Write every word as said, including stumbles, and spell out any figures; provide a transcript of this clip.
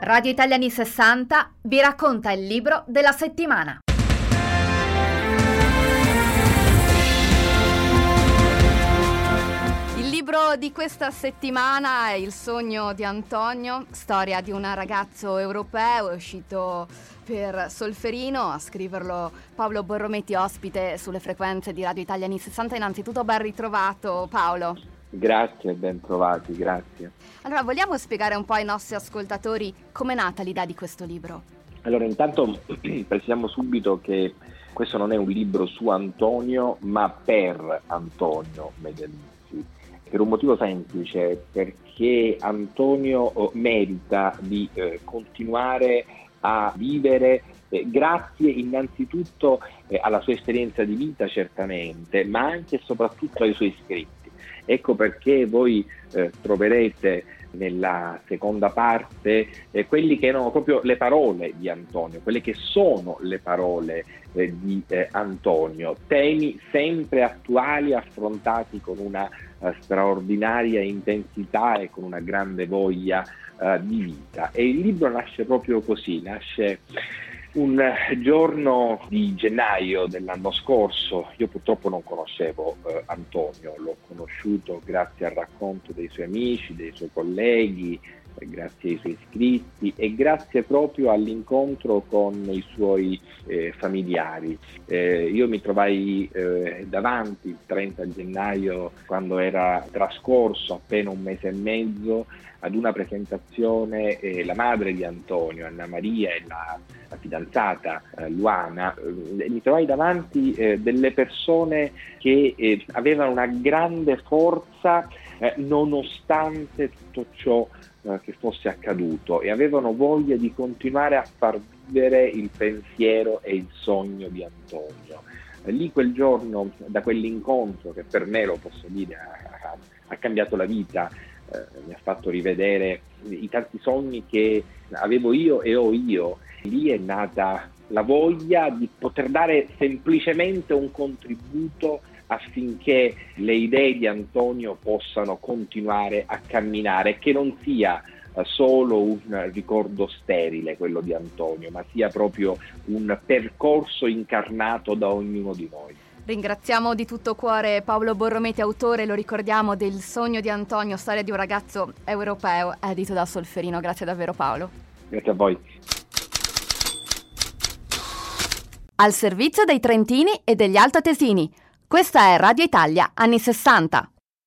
Radio Italia anni sessanta vi racconta il libro della settimana. Il libro di questa settimana è Il sogno di Antonio, storia di un ragazzo europeo, è uscito per Solferino, a scriverlo Paolo Borrometti, ospite sulle frequenze di Radio Italia anni sessanta. Innanzitutto ben ritrovato Paolo. Grazie, ben trovati, grazie. Allora, vogliamo spiegare un po' ai nostri ascoltatori com'è nata l'idea di questo libro? Allora, intanto precisiamo subito che questo non è un libro su Antonio, ma per Antonio Medalizzi, per un motivo semplice, perché Antonio merita di eh, continuare a vivere eh, grazie innanzitutto eh, alla sua esperienza di vita, certamente, ma anche e soprattutto ai suoi scritti. Ecco perché voi eh, troverete nella seconda parte eh, quelli che erano proprio le parole di Antonio, quelle che sono le parole eh, di eh, Antonio, temi sempre attuali affrontati con una eh, straordinaria intensità e con una grande voglia eh, di vita. E il libro nasce proprio così, nasce un giorno di gennaio dell'anno scorso. Io purtroppo non conoscevo eh, Antonio, l'ho conosciuto grazie al racconto dei suoi amici, dei suoi colleghi, eh, grazie ai suoi scritti e grazie proprio all'incontro con i suoi eh, familiari. Eh, io mi trovai eh, davanti il trenta gennaio, quando era trascorso appena un mese e mezzo, ad una presentazione, eh, la madre di Antonio, Anna Maria, e la, la fidanzata eh, Luana, eh, mi trovai davanti eh, delle persone che eh, avevano una grande forza eh, nonostante tutto ciò eh, che fosse accaduto, e avevano voglia di continuare a far vivere il pensiero e il sogno di Antonio. Eh, lì quel giorno, da quell'incontro che per me, lo posso dire, ha, ha cambiato la vita, Eh, mi ha fatto rivedere i tanti sogni che avevo io e ho io. Lì è nata la voglia di poter dare semplicemente un contributo affinché le idee di Antonio possano continuare a camminare, che non sia eh, solo un ricordo sterile quello di Antonio, ma sia proprio un percorso incarnato da ognuno di noi. Ringraziamo di tutto cuore Paolo Borrometti, autore, lo ricordiamo, del Sogno di Antonio, storia di un ragazzo europeo, edito da Solferino. Grazie davvero Paolo. Grazie a voi. Al servizio dei trentini e degli altoatesini. Questa è Radio Italia anni sessanta.